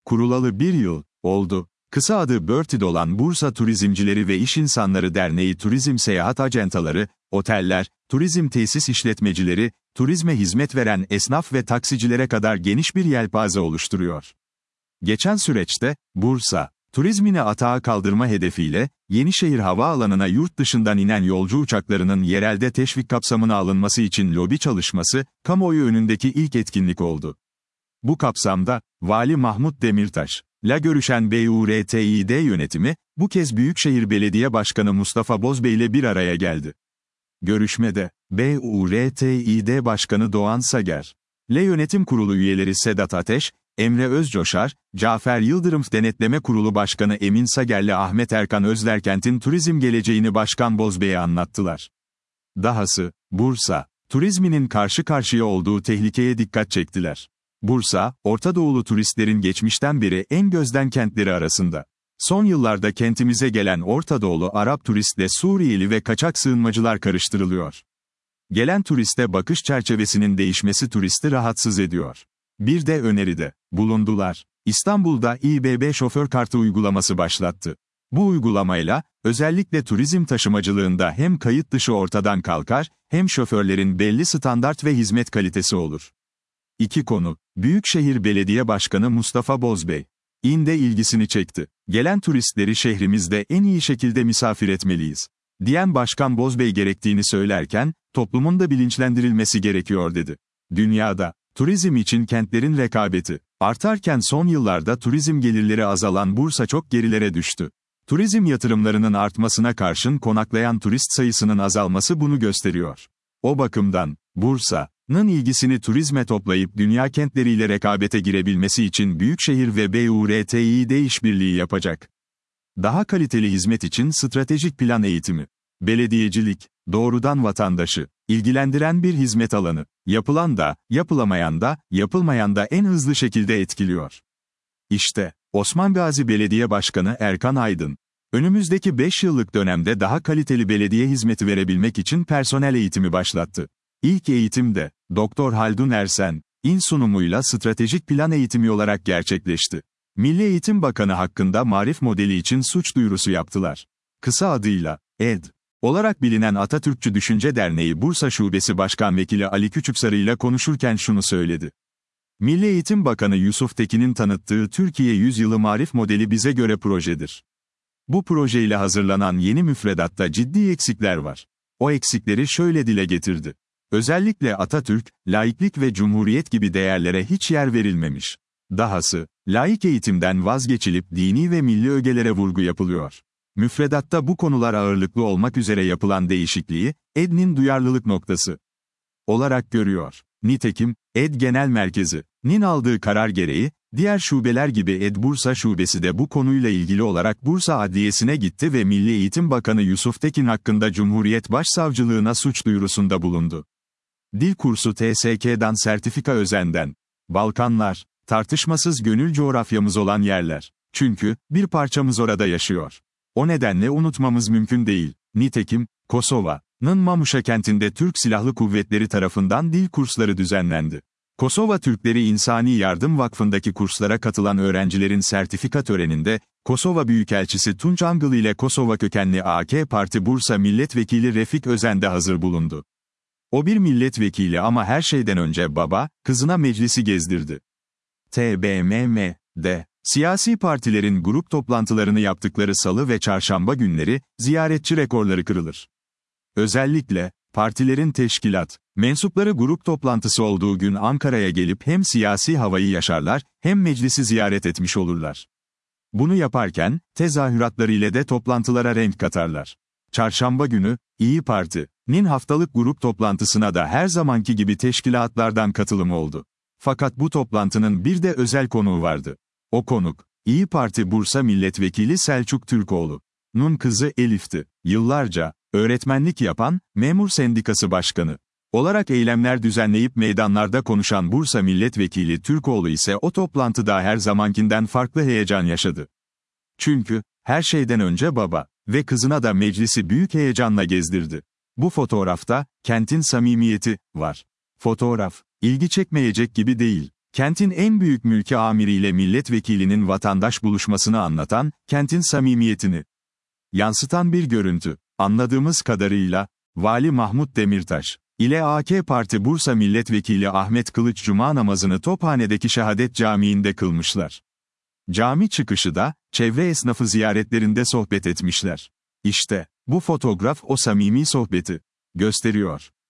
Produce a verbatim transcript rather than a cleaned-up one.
Kurulalı bir yıl oldu. Kısa adı BÖRTİD olan Bursa Turizmcileri ve İş İnsanları Derneği turizm seyahat ajantaları, oteller, turizm tesis işletmecileri, turizme hizmet veren esnaf ve taksicilere kadar geniş bir yelpaze oluşturuyor. Geçen süreçte, Bursa, turizmini atağa kaldırma hedefiyle, Yenişehir Havaalanı'na yurt dışından inen yolcu uçaklarının yerelde teşvik kapsamına alınması için lobi çalışması, kamuoyu önündeki ilk etkinlik oldu. Bu kapsamda, Vali Mahmut Demirtaş'la görüşen BURTİD yönetimi, bu kez Büyükşehir Belediye Başkanı Mustafa Bozbey ile bir araya geldi. Görüşmede, BURTİD Başkanı Doğan Sager, ile Yönetim Kurulu üyeleri Sedat Ateş, Emre Özcoşar, Cafer Yıldırım Denetleme Kurulu Başkanı Emin Sager'le Ahmet Erkan Özlerkent'in turizm geleceğini Başkan Bozbey'e anlattılar. Dahası, Bursa, turizminin karşı karşıya olduğu tehlikeye dikkat çektiler. Bursa, Orta Doğulu turistlerin geçmişten beri en gözden kentleri arasında. Son yıllarda kentimize gelen Orta Doğulu Arap turistle Suriyeli ve kaçak sığınmacılar karıştırılıyor. Gelen turiste bakış çerçevesinin değişmesi turisti rahatsız ediyor. Bir de öneride bulundular. İstanbul'da İBB şoför kartı uygulaması başlattı. Bu uygulamayla, özellikle turizm taşımacılığında hem kayıt dışı ortadan kalkar, hem şoförlerin belli standart ve hizmet kalitesi olur. İki konu, Büyükşehir Belediye Başkanı Mustafa Bozbey'in de ilgisini çekti. Gelen turistleri şehrimizde en iyi şekilde misafir etmeliyiz, diyen Başkan Bozbey gerektiğini söylerken, toplumun da bilinçlendirilmesi gerekiyor dedi. Dünyada, turizm için kentlerin rekabeti artarken son yıllarda turizm gelirleri azalan Bursa çok gerilere düştü. Turizm yatırımlarının artmasına karşın konaklayan turist sayısının azalması bunu gösteriyor. O bakımdan, Bursa'nın ilgisini turizme toplayıp dünya kentleriyle rekabete girebilmesi için Büyükşehir ve BURTİD işbirliği yapacak. Daha kaliteli hizmet için stratejik plan eğitimi, belediyecilik, doğrudan vatandaşı ilgilendiren bir hizmet alanı, yapılan da, yapılamayan da, yapılmayan da en hızlı şekilde etkiliyor. İşte, Osman Gazi Belediye Başkanı Erkan Aydın, önümüzdeki beş yıllık dönemde daha kaliteli belediye hizmeti verebilmek için personel eğitimi başlattı. İlk eğitimde, Doktor Haldun Ersen'in sunumuyla stratejik plan eğitimi olarak gerçekleşti. Milli Eğitim Bakanı hakkında marif modeli için suç duyurusu yaptılar. Kısa adıyla, E D olarak bilinen Atatürkçü Düşünce Derneği Bursa Şubesi Başkan Vekili Ali Küçüksarı ile konuşurken şunu söyledi. Milli Eğitim Bakanı Yusuf Tekin'in tanıttığı Türkiye Yüzyılı Marif Modeli bize göre projedir. Bu projeyle hazırlanan yeni müfredatta ciddi eksikler var. O eksikleri şöyle dile getirdi. Özellikle Atatürk, laiklik ve cumhuriyet gibi değerlere hiç yer verilmemiş. Dahası, laik eğitimden vazgeçilip dini ve milli ögelere vurgu yapılıyor. Müfredatta bu konular ağırlıklı olmak üzere yapılan değişikliği, E D'nin duyarlılık noktası olarak görüyor. Nitekim, E D Genel Merkezi'nin aldığı karar gereği, diğer şubeler gibi E D Bursa Şubesi de bu konuyla ilgili olarak Bursa Adliyesi'ne gitti ve Milli Eğitim Bakanı Yusuf Tekin hakkında Cumhuriyet Başsavcılığına suç duyurusunda bulundu. Dil kursu T S K'dan sertifika özenden. Balkanlar, tartışmasız gönül coğrafyamız olan yerler. Çünkü, bir parçamız orada yaşıyor. O nedenle unutmamız mümkün değil. Nitekim, Kosova'nın Mamuşa kentinde Türk Silahlı Kuvvetleri tarafından dil kursları düzenlendi. Kosova Türkleri İnsani Yardım Vakfı'ndaki kurslara katılan öğrencilerin sertifika töreninde, Kosova Büyükelçisi Tunç Angıl ile Kosova kökenli A K Parti Bursa Milletvekili Refik Özen de hazır bulundu. O bir milletvekili ama her şeyden önce baba, kızına meclisi gezdirdi. T B M M'de, siyasi partilerin grup toplantılarını yaptıkları salı ve çarşamba günleri, ziyaretçi rekorları kırılır. Özellikle, partilerin teşkilat, mensupları grup toplantısı olduğu gün Ankara'ya gelip hem siyasi havayı yaşarlar, hem meclisi ziyaret etmiş olurlar. Bunu yaparken, tezahüratları ile de toplantılara renk katarlar. Çarşamba günü, İyi Parti'nin haftalık grup toplantısına da her zamanki gibi teşkilatlardan katılım oldu. Fakat bu toplantının bir de özel konuğu vardı. O konuk, İyi Parti Bursa Milletvekili Selçuk Türkoğlu'nun kızı Elif'ti. Yıllarca, öğretmenlik yapan, Memur Sendikası Başkanı olarak eylemler düzenleyip meydanlarda konuşan Bursa Milletvekili Türkoğlu ise o toplantıda her zamankinden farklı heyecan yaşadı. Çünkü, her şeyden önce baba ve kızına da meclisi büyük heyecanla gezdirdi. Bu fotoğrafta, kentin samimiyeti var. Fotoğraf, ilgi çekmeyecek gibi değil. Kentin en büyük mülki amiriyle milletvekilinin vatandaş buluşmasını anlatan, kentin samimiyetini yansıtan bir görüntü. Anladığımız kadarıyla, Vali Mahmut Demirtaş ile A K Parti Bursa Milletvekili Ahmet Kılıç cuma namazını Tophane'deki Şehadet Camii'nde kılmışlar. Cami çıkışı da, çevre esnafı ziyaretlerinde sohbet etmişler. İşte, bu fotoğraf o samimi sohbeti gösteriyor.